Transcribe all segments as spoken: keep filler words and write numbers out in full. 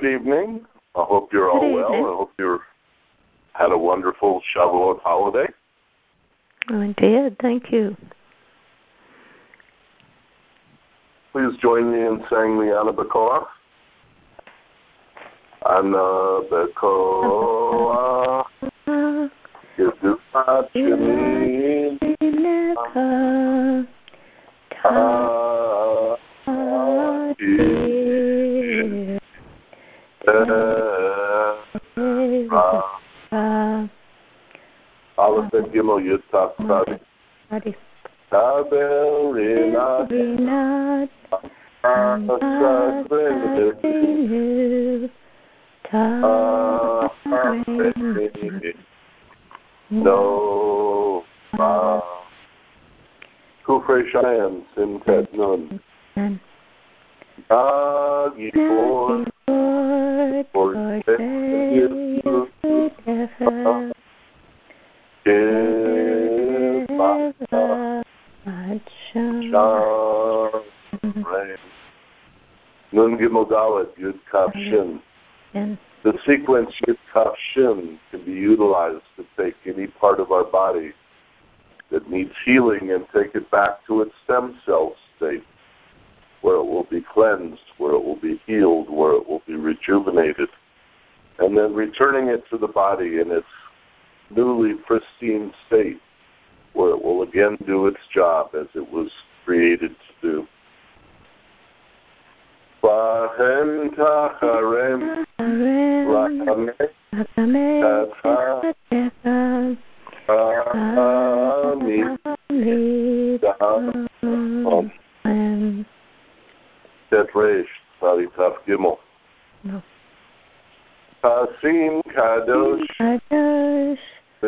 evening. I hope you're all well. I hope you had a wonderful Shavuot holiday. I did. Thank you. Please join me in saying the Ana B'Koach. Ana B'Koach. Yedusat Sheni. Aleph and Gimel Yud Tav Tzadi. Tabel Rinat No Kufrei Shayan Simchat Nun Agi For For Nun Gimel Dalet Yud Kaf Shin. The sequence Yud Kaf Shin can be utilized to take any part of our body that needs healing and take it back to its stem cell state, where it will be cleansed, where it will be healed, where it will be rejuvenated, and then returning it to the body in its newly pristine state, where it will again do its job as it was created to do. Bahem tacharem rakame tatami Tet Reish Tzadi Taf Gimel. Hasim Kadosh Kadosh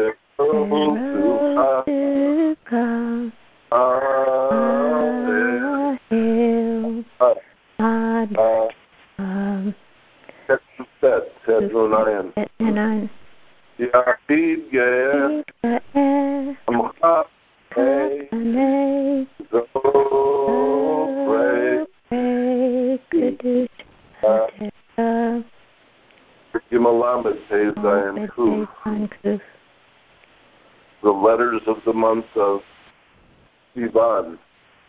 Yachid Ge'er Amcha Hey Zobrei Gimelamed Hey Zayin Kuf. The letters of the month of Sivan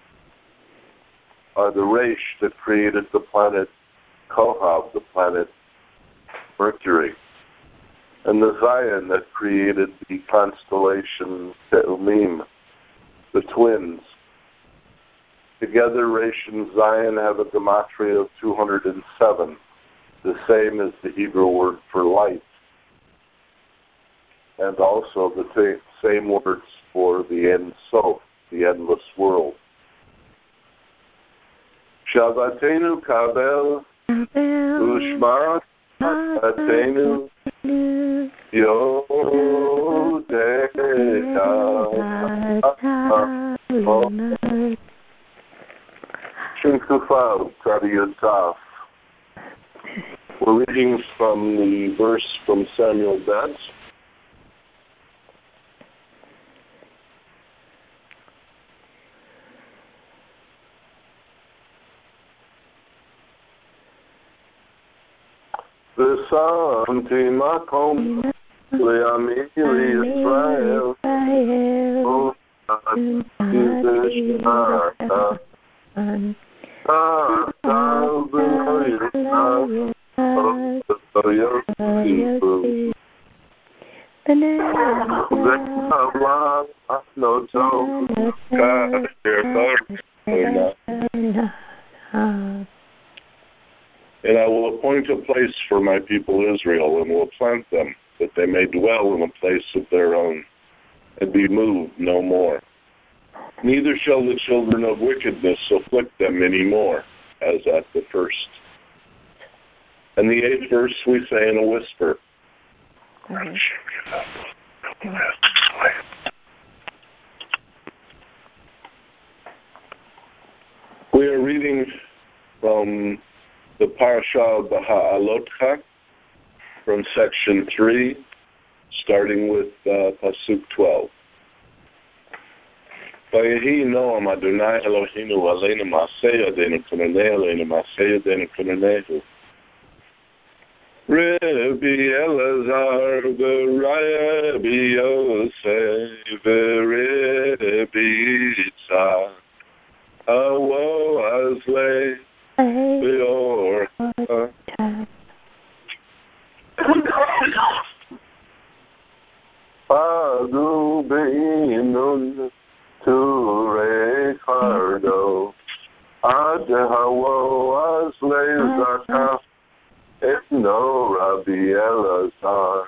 are the Reish that created the planet Kohav, the planet Mercury, and the Zayin that created the constellation Te'umim, the twins. Together, Reish and Zayin have a gematria of two hundred seven, the same as the Hebrew word for light, and also the t- same words for the Ein Sof, the endless world. Shabbatenu kabel ushma Shabbatenu yodecha. Shinkufal Tzadi Yud Taf. We're reading from the verse from Samuel Bet. V'samti makom le'ami Yisrael u'adishmata ta'al b'noyisrael v'yotifu v'navla asnoto ka'asher And I will appoint a place for my people Israel, and will plant them, that they may dwell in a place of their own, and be moved no more. Neither shall the children of wickedness afflict them any more, as at the first. And the eighth verse we say in a whisper. Mm-hmm. We are reading from the Parashah B'Ha'alotcha, from section three, starting with uh, Pasuk twelve. Vayehi Noam Adonai Eloheinu Aleinu Ma'aseh Yadeinu Kunanei Aleinu Ma'aseh Yadeinu Kunanehu. Rabbi Elazar, Rabbi Yosef, Rabbi Yitzhak, Awo Azlei, Beor. Adu Beinun, Ture Cardo, Adehawo Azlei Zakah, Etno Rabbi Elazar,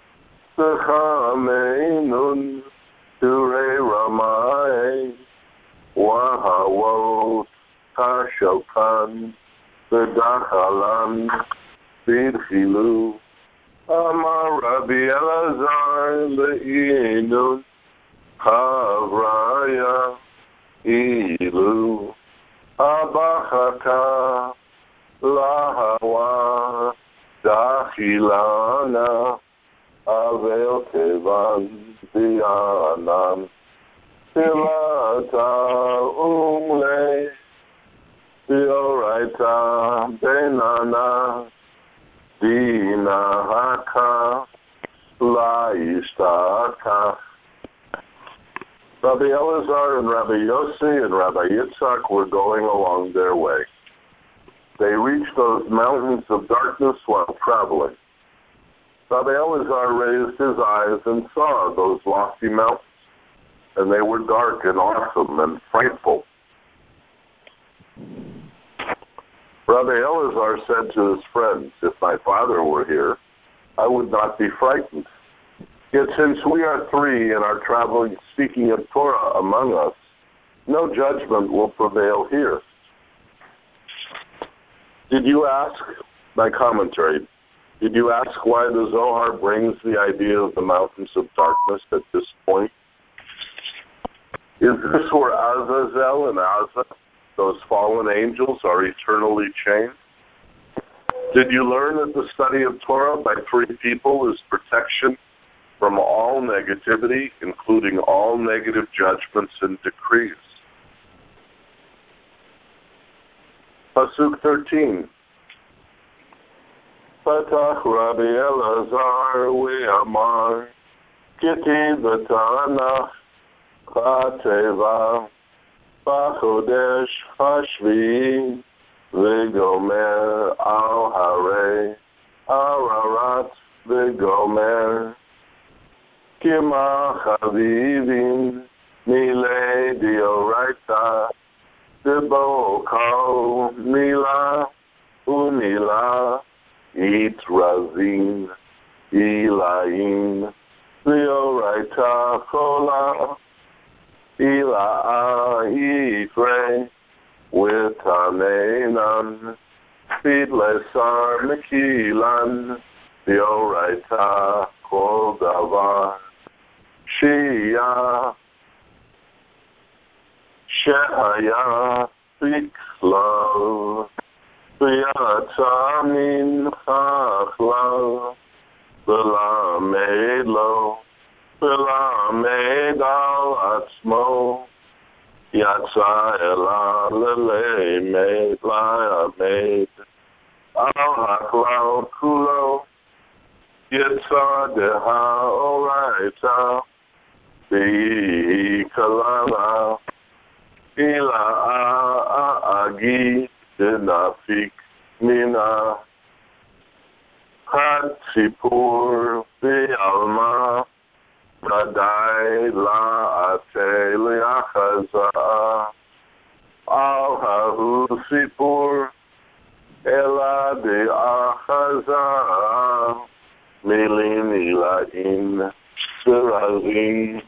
Sechameinun, Ture Ramai, Wahawo, Kashokan, Bedachalan, Bidchilu, Amar Rabbi Elazar, Le'inun, Havraya, Ilu, Abachaka, Lahawa, Dachilana, Avel Kevan, Dianan, Tilata, Umle, Dioraita, Benana, Dina Haka, Laistaka. Rabbi Elazar and Rabbi Yossi and Rabbi Yitzhak were going along their way. They reached those mountains of darkness while traveling. Rabbi Elazar raised his eyes and saw those lofty mountains, and they were dark and awesome and frightful. Rabbi Elazar said to his friends, "If my father were here, I would not be frightened. Yet since we are three and are traveling, speaking of Torah among us, no judgment will prevail here." Did you ask, my commentary, did you ask why the Zohar brings the idea of the mountains of darkness at this point? Is this where Azazel and Azza, those fallen angels, are eternally chained? Did you learn that the study of Torah by three people is protection from all negativity, including all negative judgments and decrees? Pasuk thirteen. Patach Rabbi Elazar ve'amar, Kiti v'tanach Chateva B'chodesh Hashvi'i V'gomer al Harei Ararat V'gomer Kima Chavivim Milei Dioraita Debo Kol Mila Umila Itrazin Ilaim Dioraita Kola Ila Ifre Witanenan Fidlesar Mekilan Dioraita Kol Davar Shia Shehaya Fiklav V'yatzamin Chachlav V'lamed Lo V'lamed Al Atzmo Yatza Ela Lelemed Layamed Al Haklav Kulo Yitza Deha Oraita V'yi Kalala Ila Agi Denafik Mina Had Sipur Be'alma Radai La Ate Le'achaza Al Hahu Sipur Ela De'achaza Milin Ilain Sirazin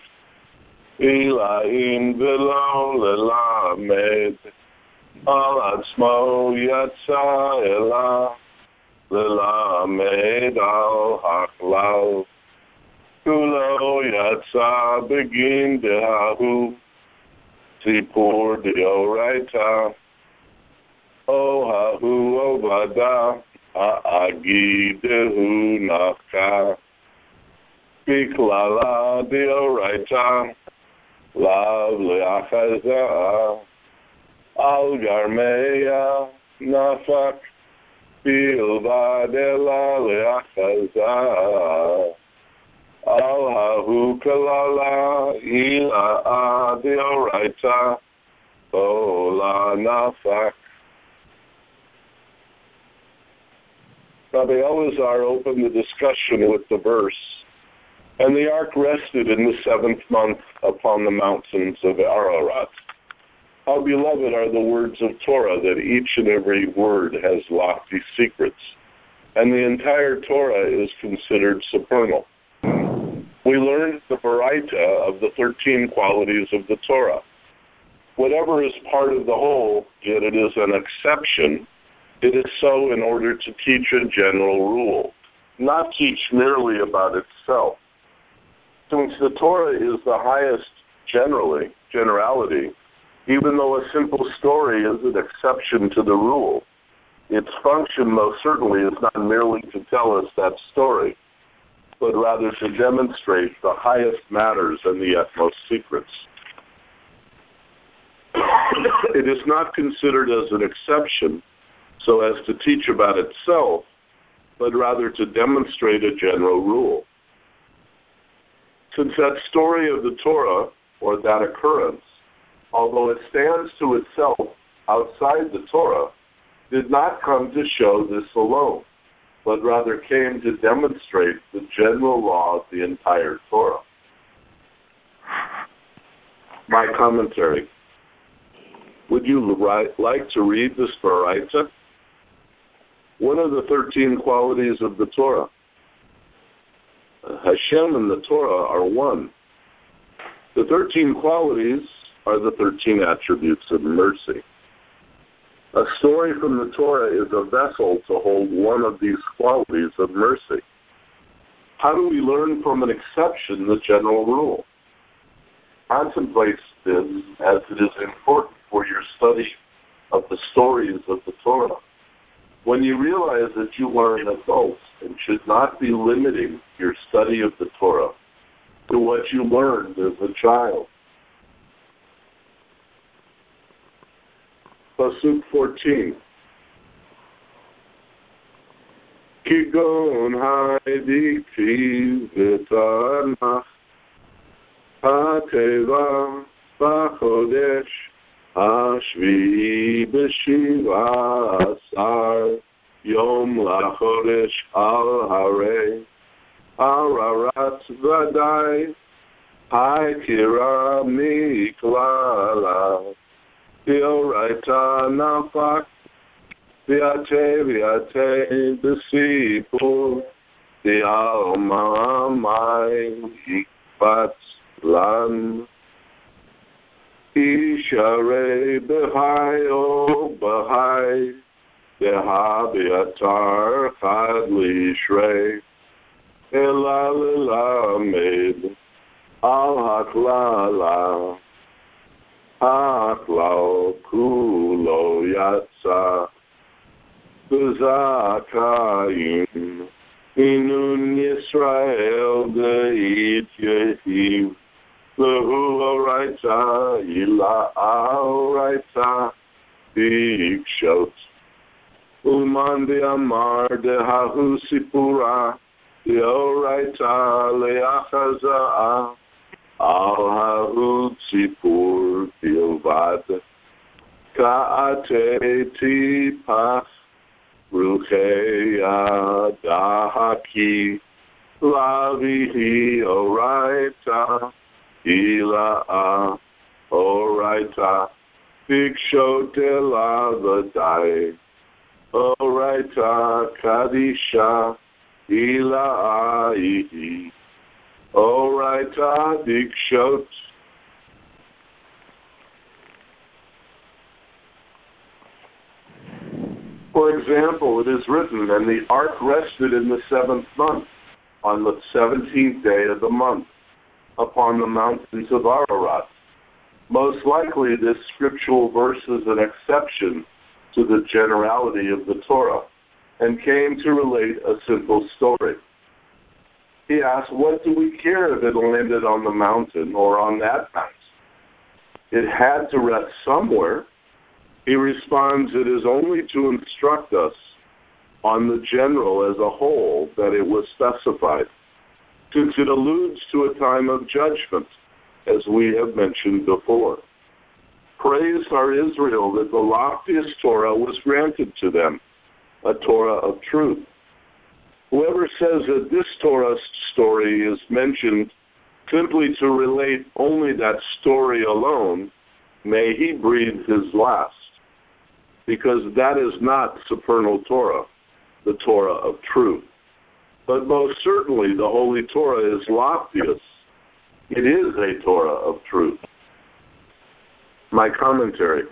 Ilain Velo Lelamed Al Atzmo Yatza Ela Lelamed Al Haklav Kulo Yatza Begin Dehahu Sipur Deoraita O Hahu Obada A'agi Dehu Nafka Biklala Deoraita Lav Le'achaza Al Garmeya Nafak bilvad ela leachaza. Al hahu kalala ila adioraita ola nafak. Rabbi Elazar opened the discussion with the verse, and the ark rested in the seventh month upon the mountains of Ararat. How beloved are the words of Torah, that each and every word has lofty secrets, and the entire Torah is considered supernal. We learned the Baraita of the thirteen qualities of the Torah. Whatever is part of the whole, yet it is an exception, it is so in order to teach a general rule, not teach merely about itself. Since the Torah is the highest generally, generality, even though a simple story is an exception to the rule, its function most certainly is not merely to tell us that story, but rather to demonstrate the highest matters and the utmost secrets. It is not considered as an exception so as to teach about itself, but rather to demonstrate a general rule. Since that story of the Torah, or that occurrence, although it stands to itself outside the Torah, did not come to show this alone, but rather came to demonstrate the general law of the entire Torah. My commentary. Would you like to read this Baraita? One of the thirteen qualities of the Torah. Hashem and the Torah are one. The thirteen qualities are the thirteen attributes of mercy. A story from the Torah is a vessel to hold one of these qualities of mercy. How do we learn from an exception the general rule? Contemplate this, as it is important for your study of the stories of the Torah. When you realize that you are an adult and should not be limiting your study of the Torah to what you learned as a child. Pasuk fourteen. Kigon ha'edikti v'tanach ha'teva b'chodesh ha'shvi'i b'shiva asar yom lachodesh al harei Ararat v'dai ha'kira miklala Dioraita nafak Viate viate Besipur Dialma mai Ikbat lan Ishare behai o behai Deha biatar Chadli shrei Ela lilamed Al haklala Aklau kulo yatsa Bezakayim Inun Yisrael Geit Yehiv Lehu Oraita Ila Oraita Bikshot Uman de Amar de Hahu Sipura De Oraita Leachaza Al Tzipur Bilvad Ka'ate Tipach Ruchei Adahaki Lavihi Oraita Ila'a Oraita Bikshot Elavadai Oraita Kadisha Ila'a Ihi Oraita Dikshot. For example, it is written, and the ark rested in the seventh month, on the seventeenth day of the month, upon the mountains of Ararat. Most likely, this scriptural verse is an exception to the generality of the Torah, and came to relate a simple story. He asked, what do we care if it landed on the mountain or on that mountain? It had to rest somewhere. He responds, it is only to instruct us on the general as a whole that it was specified, since it alludes to a time of judgment, as we have mentioned before. Praise our Israel that the loftiest Torah was granted to them, a Torah of truth. Whoever says that this Torah story is mentioned simply to relate only that story alone, may he breathe his last, because that is not supernal Torah, the Torah of truth. But most certainly the Holy Torah is loftiest. It is a Torah of truth. My commentary.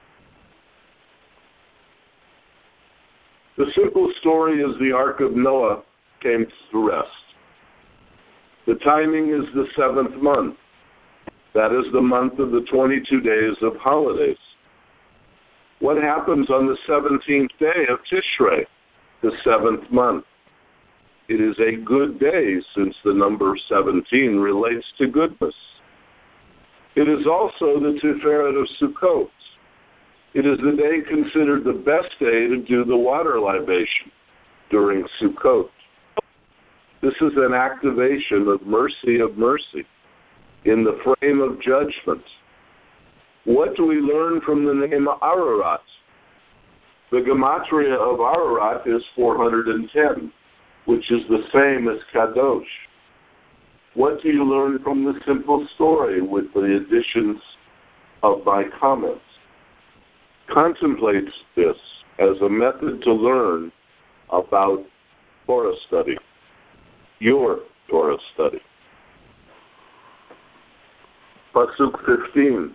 The simple story is the Ark of Noah came to rest. The timing is the seventh month. That is the month of the twenty-two days of holidays. What happens on the seventeenth day of Tishrei, the seventh month? It is a good day, since the number seventeen relates to goodness. It is also the Tiferet of Sukkot. It is the day considered the best day to do the water libation during Sukkot. This is an activation of mercy of mercy in the frame of judgment. What do we learn from the name Ararat? The gematria of Ararat is four hundred ten, which is the same as Kadosh. What do you learn from the simple story with the additions of my comments? Contemplate this as a method to learn about Torah study, your Torah study. Pasuk fifteen.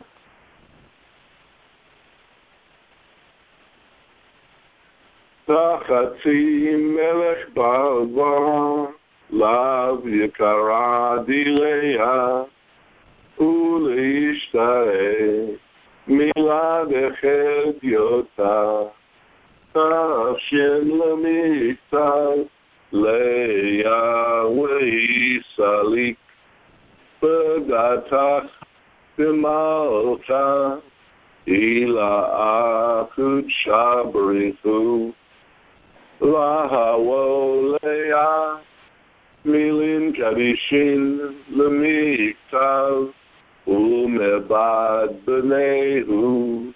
Tachatzi melech ba'ava lav yikara dileya uleishtareh milad echad yota tafshin lemiktav leya weisalik bedatach b'malcha ila akud shabrichu lahavo leya milin kadishin lemiktav umebad b'nehu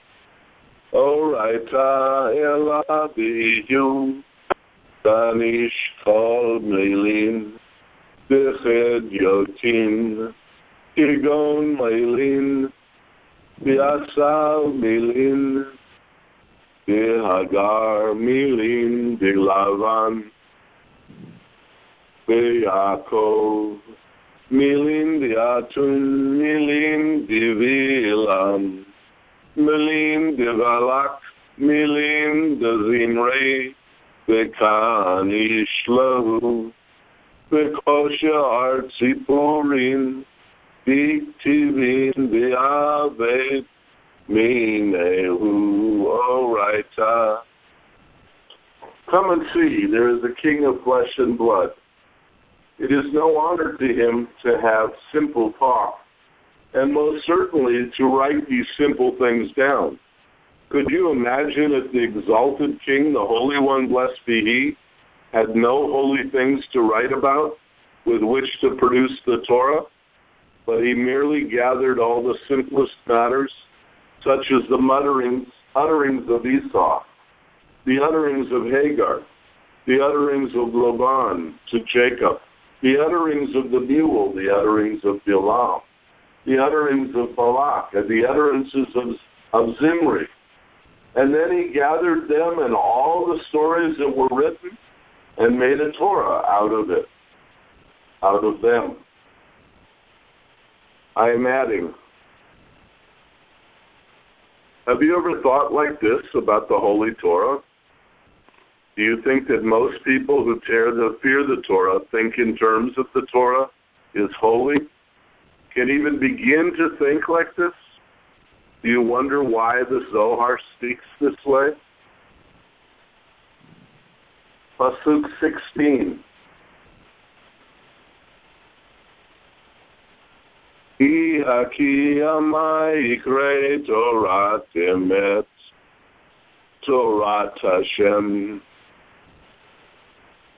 oraita ela biyu danish kol milin b'ched yotin kigon milin b'asav milin b'hagar milin b'lavan b'Yaakov milin b'Atun milin b'Vilam milin b'Valak milin b'Zimrei b'Kan Yishlahu b'Kosher Tzipurim b'Ktivin b'Aved minehu oraita. Come and see, there is a king of flesh and blood. It is no honor to him to have simple talk, and most certainly to write these simple things down. Could you imagine if the exalted king, the Holy One, blessed be he, had no holy things to write about with which to produce the Torah, but he merely gathered all the simplest matters, such as the mutterings, utterings of Esau, the utterings of Hagar, the utterings of Laban to Jacob, the utterings of the mule, the utterings of Bilam, the utterings of Balak, and the utterances of, of Zimri. And then he gathered them and all the stories that were written and made a Torah out of it, out of them. I am adding, have you ever thought like this about the Holy Torah? Do you think that most people who tear the, fear the Torah think in terms of the Torah is holy? Can even begin to think like this? Do you wonder why the Zohar speaks this way? Pasuk sixteen. Ki haki amai ikre Torah temet, Torah Hashem,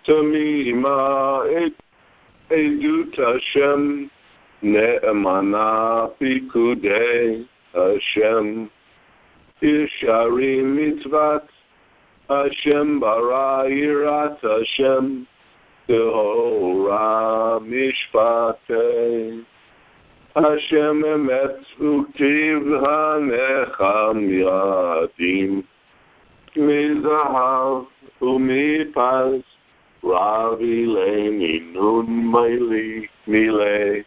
Tamima et edut Hashem ne'emana pikudei Hashem ishari mitzvat Hashem bara yirat Hashem tehora mishpatei Hashem emet uktiv hanecham yadim mizahav umipaz Ravi Leni Nun Maili Mile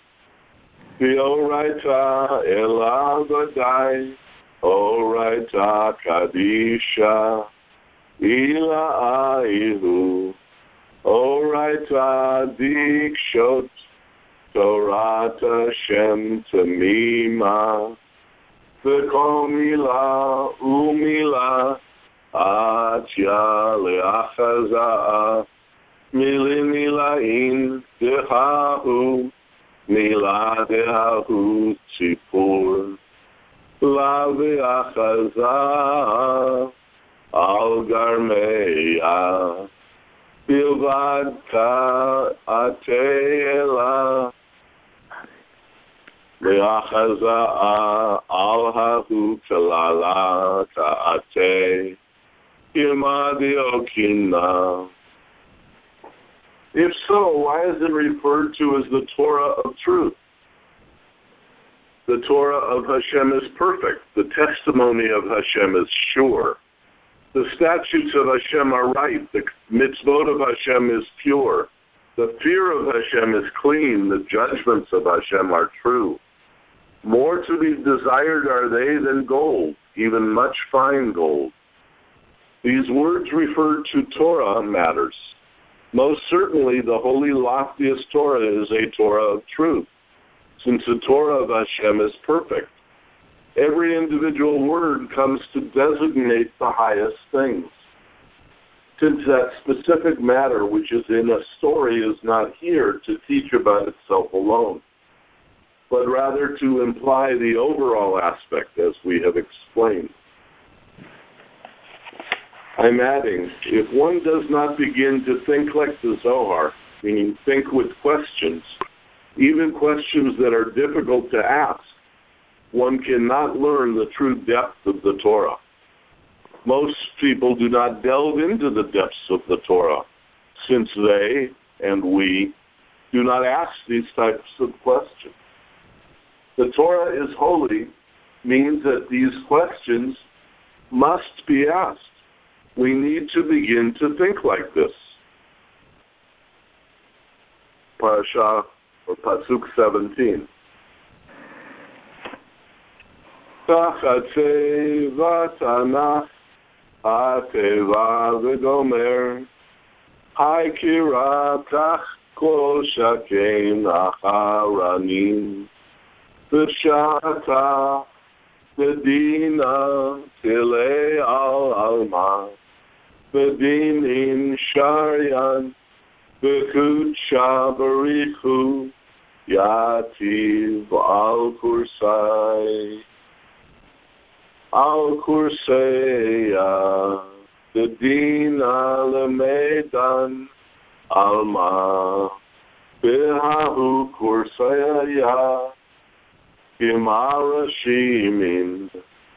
Vioraita Elagodai Oraita Kadisha Ila Aihu Oraita Dikshot Torata Shem Tamima Vikomila Umila Atya Leachaza Mili milain dehahu, mila dehahu tzipur, la ve'achaza al garmeya, bilvad ka ateela, ve'achaza al hahu kalala ka ate, ilmadi okina. If so, why is it referred to as the Torah of truth? The Torah of Hashem is perfect. The testimony of Hashem is sure. The statutes of Hashem are right. The mitzvot of Hashem is pure. The fear of Hashem is clean. The judgments of Hashem are true. More to be desired are they than gold, even much fine gold. These words refer to Torah matters. Most certainly, the holy, loftiest Torah is a Torah of truth, since the Torah of Hashem is perfect. Every individual word comes to designate the highest things. Since that specific matter which is in a story is not here to teach about itself alone, but rather to imply the overall aspect, as we have explained. I'm adding, if one does not begin to think like the Zohar, meaning think with questions, even questions that are difficult to ask, one cannot learn the true depth of the Torah. Most people do not delve into the depths of the Torah, since they, and we, do not ask these types of questions. The Torah is holy means that these questions must be asked. We need to begin to think like this. Parasha, or Pasuk seventeen. Tachatei v'tanach ha'teva v'gomer ha'kira tach kol shakein acharanim v'shata v'dina tilei al alma v'dinin sharyan v'kudsha barichu yativ al kursai al kurseya v'dina lemedan alma v'hahu kursaya Imarashimin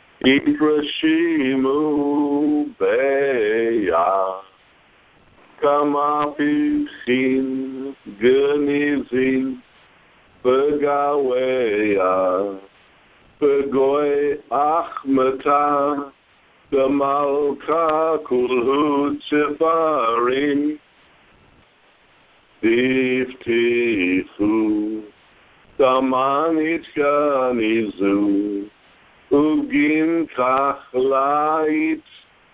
Itrashimu Beya Kamapipsin Genizin Begaweya Begoy Achmata Gamalka Kulhu Tzifarim Tiftifu Tamanit Ganizu Ugin Kachlait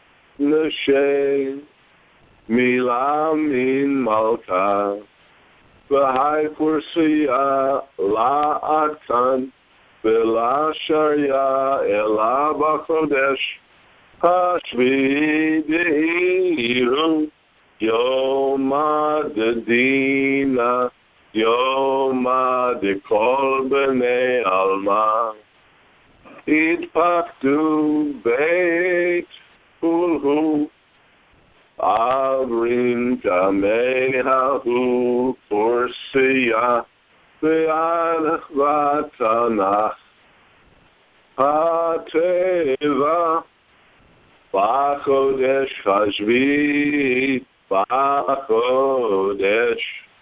Neshe Milamin Malka V'hai Kursiya La'atan V'la Sharia Ela B'chodesh Hashvi De'iru Yoma Dedina Yoma de kol b'nei alma itpaktu beit kulhu Avrin kamehahu porsia ve'ad vatanach hateva b'chodesh hashvi b'chodesh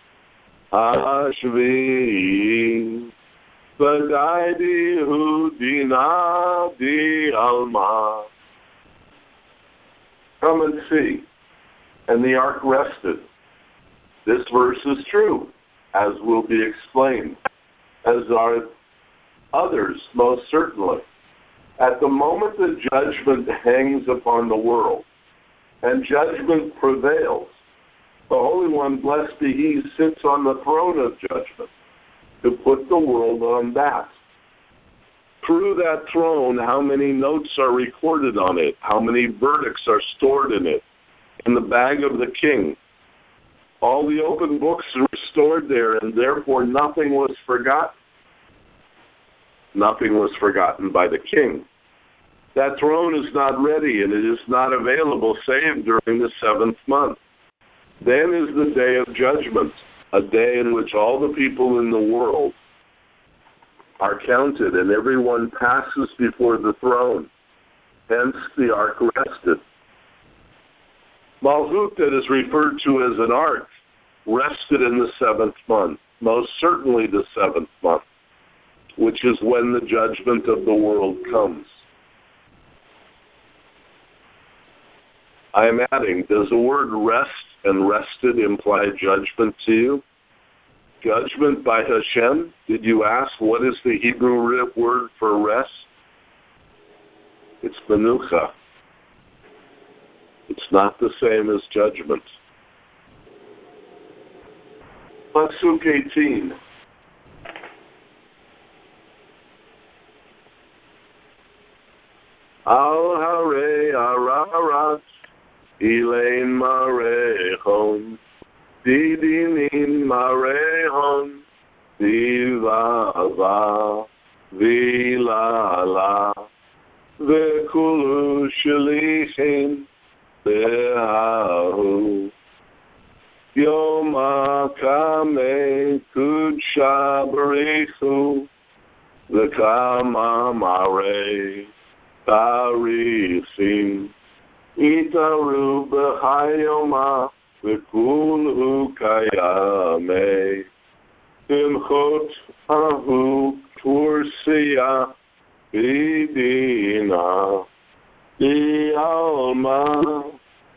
hashvi v'dai hu dina di alma. Come and see. And the ark rested. This verse is true, as will be explained, as are others, most certainly. At the moment that judgment hangs upon the world, and judgment prevails, the Holy One, blessed be He, sits on the throne of judgment to put the world on that. Through that throne, how many notes are recorded on it? How many verdicts are stored in it? In the bag of the king. All the open books were stored there, and therefore nothing was forgotten. Nothing was forgotten by the king. That throne is not ready, and it is not available save during the seventh month. Then is the day of judgment, a day in which all the people in the world are counted, and everyone passes before the throne. Hence the ark rested. Malchut, that is referred to as an ark, rested in the seventh month, most certainly the seventh month, which is when the judgment of the world comes. I am adding, does the word rest and rested imply judgment to you? Judgment by Hashem? Did you ask what is the Hebrew word for rest? It's menucha. It's not the same as judgment. Pasuk eighteen. Al hare ararat ilain marechon didinin marechon divava vilala vekulu shlichim Be'ahu Yom HaKameh Kudsha B'richu V'kama Marei Tarichim Itaru B'chayoma V'kulhu Kayameh Simchot Ahu Tursiya B'dina Di Alma.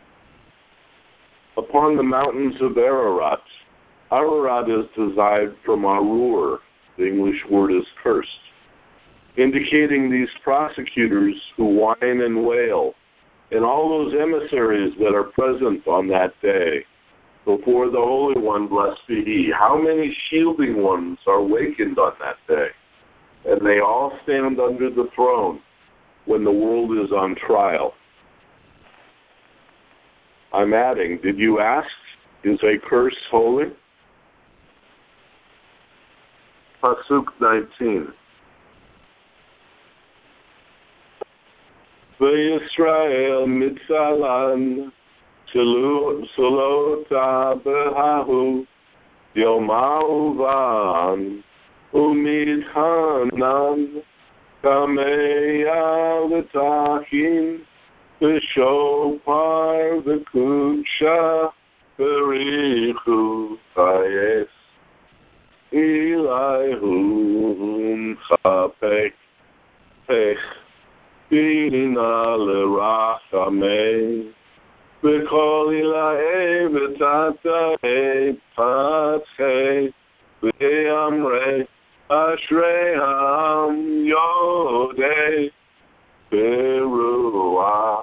Upon the mountains of Ararat. Ararat is derived from Arur. The English word is cursed, indicating these prosecutors who whine and wail, and all those emissaries that are present on that day before the Holy One, blessed be He. How many shielding ones are wakened on that day? And they all stand under the throne when the world is on trial. I'm adding, did you ask, is a curse holy? Pasuk nineteen. V'Yisrael mitzalan Salota behahu Yoma uvan Umidhanan Kameya v'tachin V'shopar v'kudsha v'richu chayes Ilayhum chapek pech Bina l'rachamei V'kol ilahe v'tatahei patchei V'yamrei ashrei ham yodei Beruah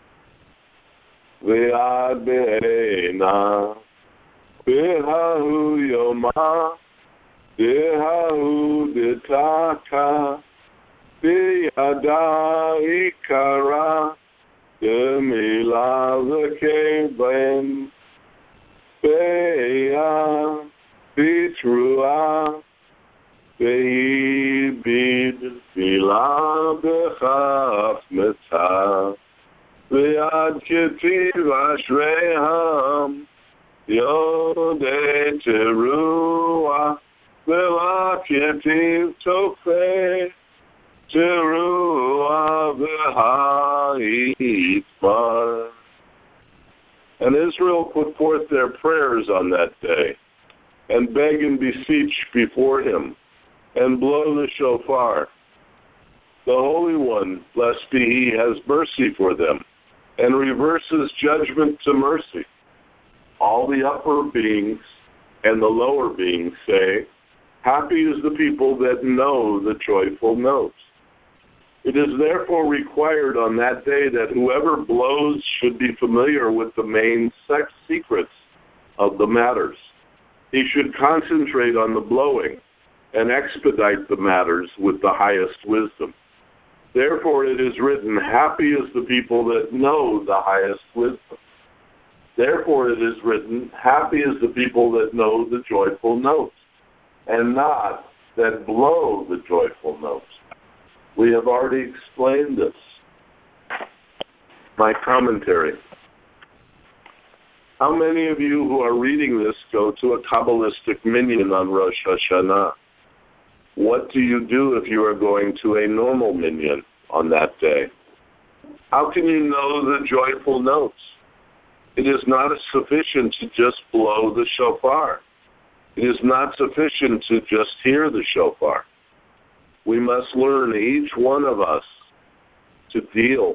Ve'ad be'ena Be'ahu yoma Be'ahu detaka Be'yada ikara Be'mila v'keben Be'ya B'trua Be'ibid Bila b'chaf metah Ve'ad Ketiv Ashreham Yodei Teruah Vela Ketiv Tofei Teruah V'Ha'itmar. And Israel put forth their prayers on that day, and beg and beseech before him, and blow the shofar. The Holy One, blessed be He, has mercy for them, and reverses judgment to mercy. All the upper beings and the lower beings say, happy is the people that know the joyful notes. It is therefore required on that day that whoever blows should be familiar with the main sex secrets of the matters. He should concentrate on the blowing and expedite the matters with the highest wisdom. Therefore it is written, happy is the people that know the highest wisdom. Therefore it is written, happy is the people that know the joyful notes, and not that blow the joyful notes. We have already explained this. My commentary. How many of you who are reading this go to a Kabbalistic minyan on Rosh Hashanah? What do you do if you are going to a normal minyan on that day? How can you know the joyful notes? It is not sufficient to just blow the shofar. It is not sufficient to just hear the shofar. We must learn, each one of us, to deal,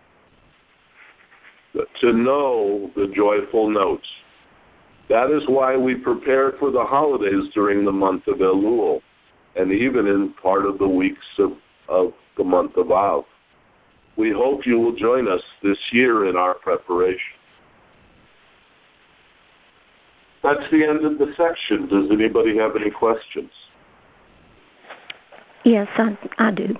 to know the joyful notes. That is why we prepare for the holidays during the month of Elul, and even in part of the weeks of, of the month of Av. We hope you will join us this year in our preparation. That's the end of the section. Does anybody have any questions? Yes, I, I do.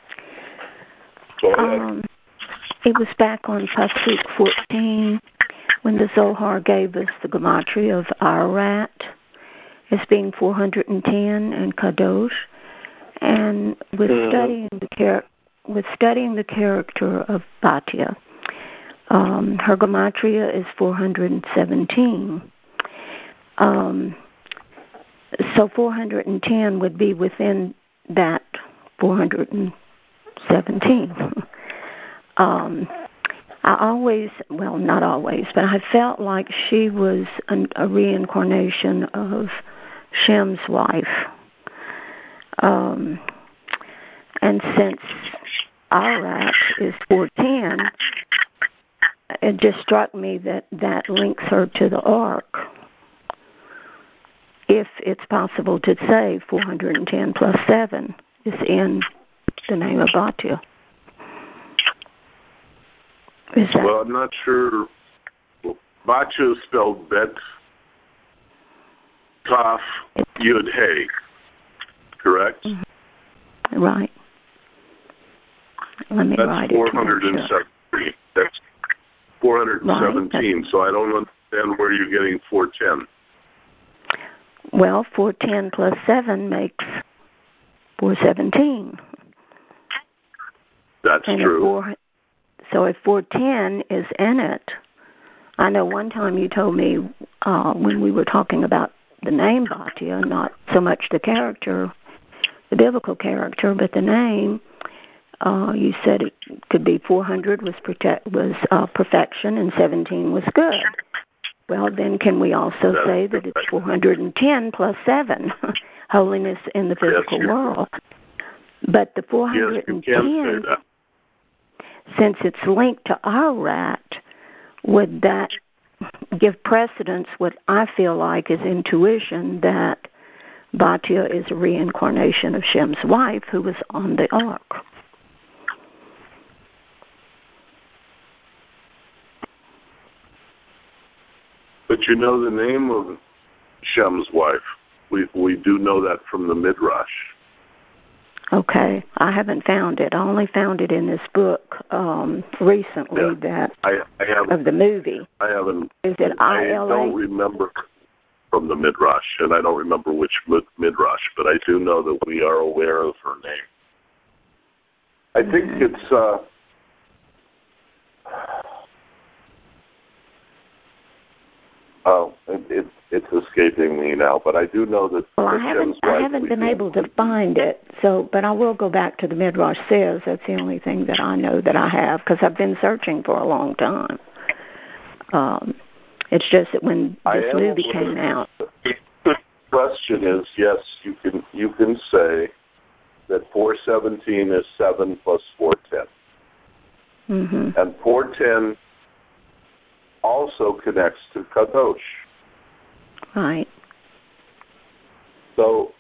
Go ahead. Um, it was back on Pasuk fourteen when the Zohar gave us the gematria of Ararat as being four hundred ten and Kadosh, and with mm-hmm. studying the char- with studying the character of Batya, um, her gematria is four hundred seventeen. Um, so four hundred ten would be within that four hundred seventeen. um, I always, well, not always, but I felt like she was an, a reincarnation of Shem's wife. Um, and since Arat is four ten, it just struck me that that links her to the Ark. If it's possible to say four hundred ten plus seven is in the name of Batya. Is that... Well, I'm not sure. Batya is spelled Bet, Kaf, Yud, Hey, correct? Mm-hmm. Right. Let me That's write four hundred seventeen. it. That's four hundred seventeen, right. So I don't understand where you're getting four ten. Well, four ten plus seven makes four seventeen. That's and true. If four, so if four ten is in it, I know one time you told me uh, when we were talking about the name Batya, not so much the character, the biblical character, but the name, uh, you said it could be four hundred was, protect, was uh, perfection and seventeen was good. Well, then can we also That's say that it's four hundred ten plus seven, holiness in the physical yes, world? But the four hundred ten, yes, since it's linked to Arat, would that give precedence, what I feel like is intuition, that Batya is a reincarnation of Shem's wife who was on the Ark? But you know the name of Shem's wife. We we do know that from the Midrash. Okay. I haven't found it. I only found it in this book um, recently yeah. that I, I haven't, of the movie. I haven't. Is it I L A? I don't remember from the Midrash, and I don't remember which Midrash, but I do know that we are aware of her name. I think mm-hmm. it's... Uh, Oh, it, it, it's escaping me now, but I do know that. Well, I haven't, I haven't been able to find it, so but I will go back to the Midrash Says. That's the only thing that I know that I have, because I've been searching for a long time. Um, it's just that when this movie came out. The question is, yes, you can you can say that four seventeen is seven plus four ten, mm-hmm. and four ten also connects to Kadosh. Right. So,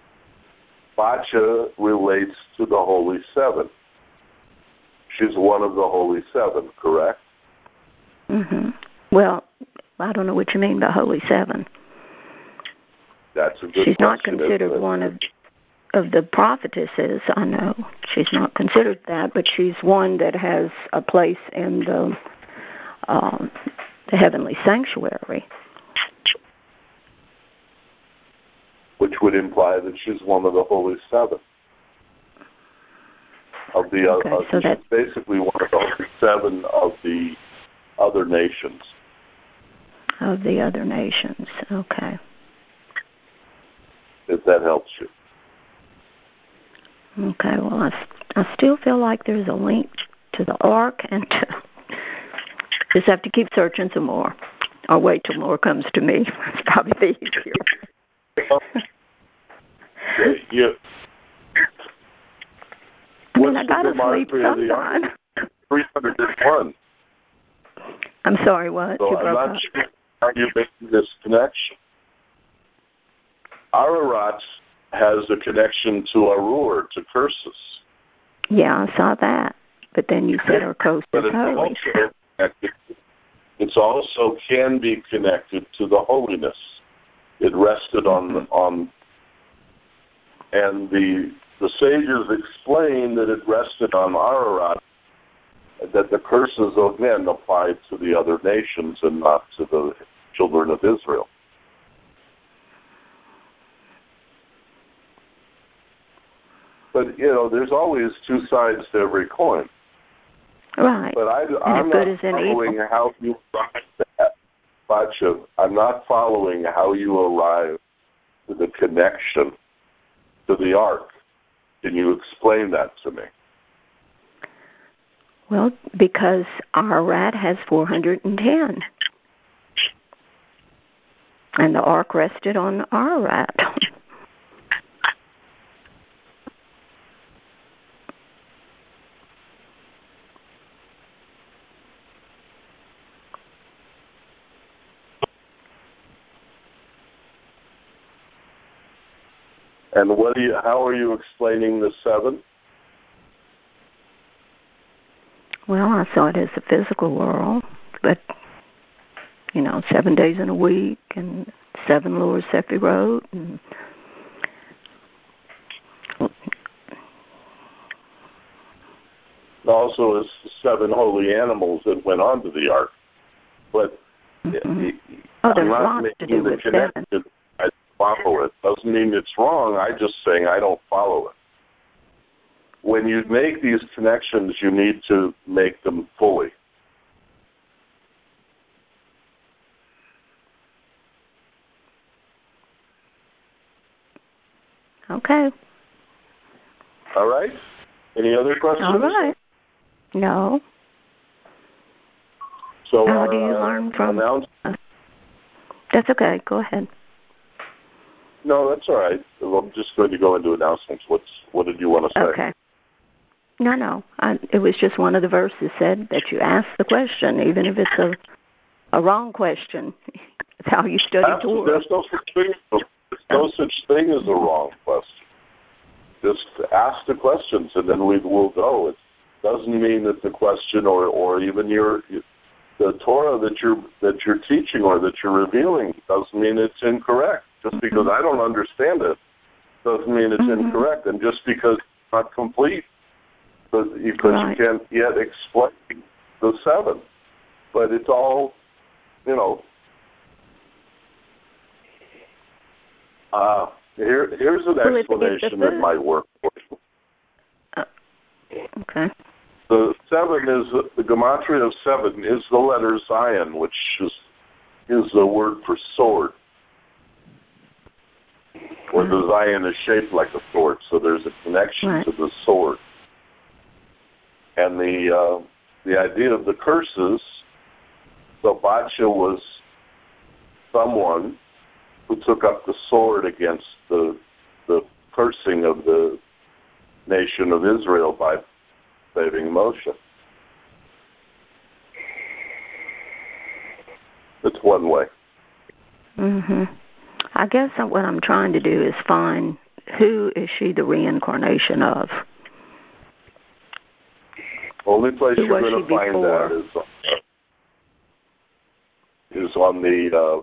Bacha relates to the Holy Seven. She's one of the Holy Seven, correct? Mm-hmm. Well, I don't know what you mean by Holy Seven. That's a good She's question, not considered one of of the prophetesses, I know. She's not considered that, but she's one that has a place in the um, the heavenly sanctuary. Which would imply that she's one of the Holy Seven. Of the okay, uh, so she's basically one of the Holy Seven of the other nations. Of the other nations, okay. If that helps you. Okay, well, I, I still feel like there's a link to the Ark, and to, just have to keep searching some more, or wait till more comes to me. It's probably the easier. yeah, yeah. I mean, I got to sleep sometime. three hundred one. I'm sorry, what? So you I'm broke not up. sure how you're making this connection. Ararat has a connection to Arur, to curses. Yeah, I saw that. But then you said our coast but is it's holy. Also connected, it's also can be connected to the holiness. It rested on Mm-hmm. on, and the the sages explain that it rested on Ararat, that the curses again applied to the other nations and not to the children of Israel. But, you know, there's always two sides to every coin. Right. But I, I'm not following how you arrive at that. Bacha, I'm not following how you arrive to the connection to the Ark. Can you explain that to me? Well, because Ararat has four hundred ten. And the Ark rested on Ararat. And what do you? How are you explaining the seven? Well, I saw it as the physical world, but, you know, seven days in a week, and seven Lord Sephirot, and also as seven holy animals that went onto the ark. But mm-hmm. I'm oh, not making the connection. Seven. I follow it. Doesn't mean it's wrong. I'm just saying I don't follow it. When you make these connections, you need to make them fully. Okay. All right. Any other questions? All right. No. So how our, do you learn from? Announce- uh, that's okay. Go ahead. No, that's all right. I'm just going to go into announcements. What's what did you want to say? Okay. No, no. I, it was just one of the verses said that you ask the question, even if it's a a wrong question. It's how you study Torah. There's no such thing. There's no such thing as a wrong question. Just ask the questions, and then we will go. It doesn't mean that the question, or, or even your the Torah that you're that you're teaching or that you're revealing, doesn't mean it's incorrect. Just because I don't understand it doesn't mean it's mm-hmm. incorrect, and just because it's not complete, because right. you can't yet explain the seven. But it's all, you know. Uh, here, here's an well, explanation that might work for you. Uh, okay. The seven is, the gematria of seven is the letter Zion, which is is the word for sword. Or the Zion is shaped like a sword, so there's a connection right. to the sword. And the uh, the idea of the curses, so Batya was someone who took up the sword against the the cursing of the nation of Israel by saving Moshe. That's one way. Mhm. I guess what I'm trying to do is find who is she the reincarnation of. Only place who you're going to find before? that is is on the uh,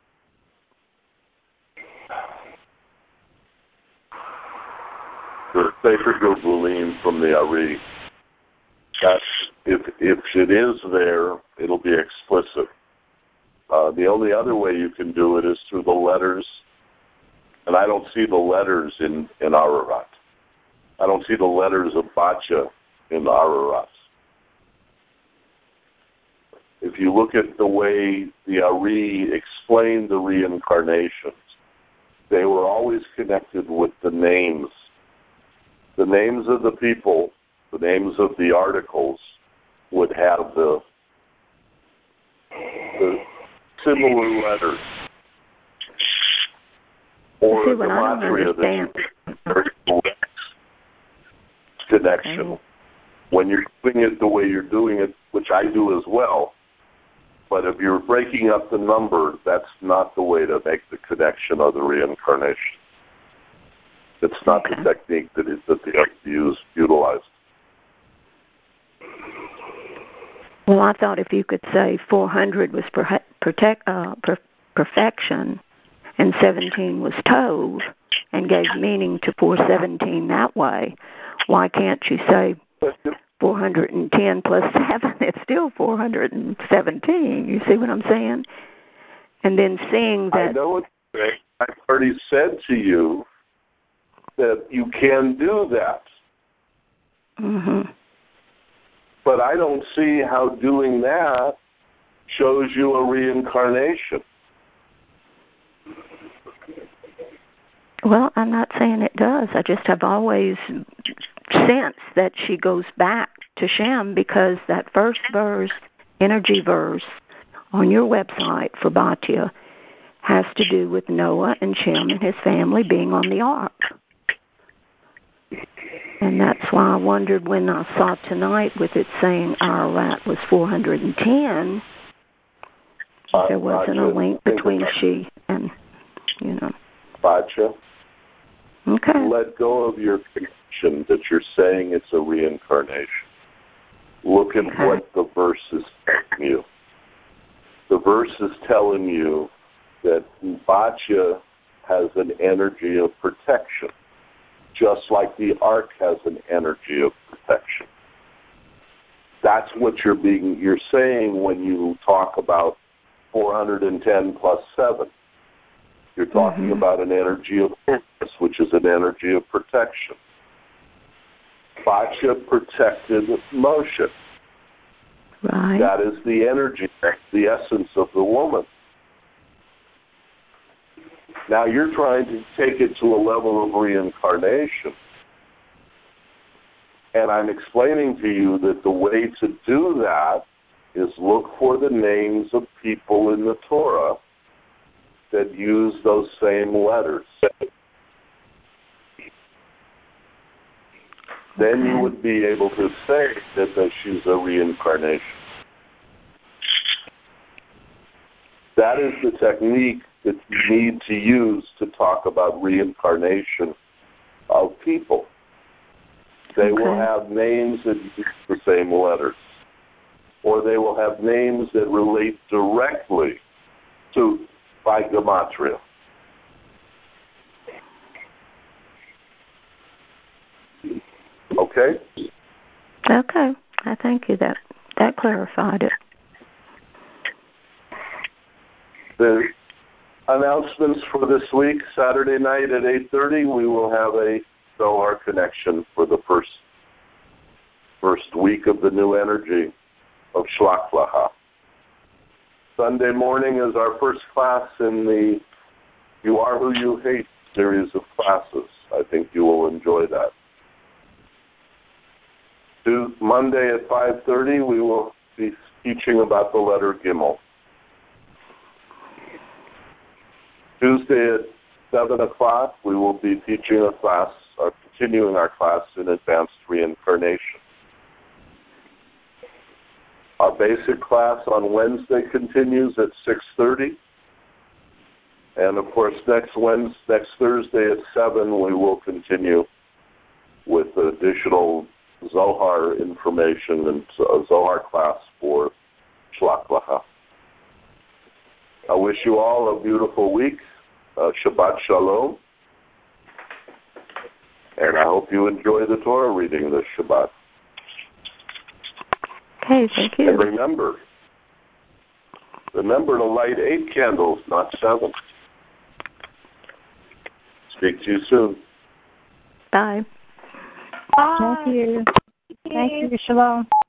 the Sefer Gilgulim from the Ari. That's if if it is there, it'll be explicit. Uh, the only other way you can do it is through the letters, and I don't see the letters in, in Ararat. I don't see the letters of Batya in Ararat. If you look at the way the Ari explained the reincarnations, they were always connected with the names. The names of the people, the names of the articles would have the the similar letters. Or See, the gematria that's connection. Okay. When you're doing it the way you're doing it, which I do as well, but if you're breaking up the number, that's not the way to make the connection of the reincarnation. It's not okay. the technique that is that the used utilized. Well, I thought if you could say four hundred was per, protect, uh, per, perfection and seventeen was tov and gave meaning to four seventeen that way, why can't you say four hundred ten plus seven? It's still four hundred seventeen. You see what I'm saying? And then seeing that... I know what I've already said to you that you can do that. Mm-hmm. But I don't see how doing that shows you a reincarnation. Well, I'm not saying it does. I just have always sensed that she goes back to Shem because that first verse, energy verse, on your website for Batya has to do with Noah and Shem and his family being on the ark. And that's why I wondered when I saw tonight with it saying Ararat was four hundred ten, uh, there wasn't Batya, a link between she and, you know. Batya, okay. let go of your conviction that you're saying it's a reincarnation. Look at okay. what the verse is telling you. The verse is telling you that Batya has an energy of protection, just like the ark has an energy of protection. That's what you're being you're saying when you talk about four hundred ten plus seven. You're talking mm-hmm. about an energy of purpose, which is an energy of protection. Batya protected Moshe. Right. That is the energy, that's the essence of the woman. Now you're trying to take it to a level of reincarnation. And I'm explaining to you that the way to do that is look for the names of people in the Torah that use those same letters. Then you would be able to say that, that she's a reincarnation. That is the technique that you need to use to talk about reincarnation of people. They okay. will have names that use the same letters, or they will have names that relate directly to by gematria. Okay? Okay. I thank you. That that clarified it. The announcements for this week, Saturday night at eight thirty, we will have a Zohar connection for the first first week of the new energy of Shlach Lacha. Sunday morning is our first class in the You Are Who You Hate series of classes. I think you will enjoy that. Tuesday, Monday at five thirty, we will be teaching about the letter Gimel. Tuesday at seven o'clock, we will be teaching a class, or continuing our class in advanced reincarnation. Our basic class on Wednesday continues at six thirty. And, of course, next Wednesday, next Thursday at seven, we will continue with additional Zohar information and a Zohar class for Shlach Lecha. I wish you all a beautiful week. Uh, Shabbat Shalom. And I hope you enjoy the Torah reading this Shabbat. Okay, thank you. And remember, remember to light eight candles, not seven. Speak to you soon. Bye. Bye. Thank you. Thank you. Shalom.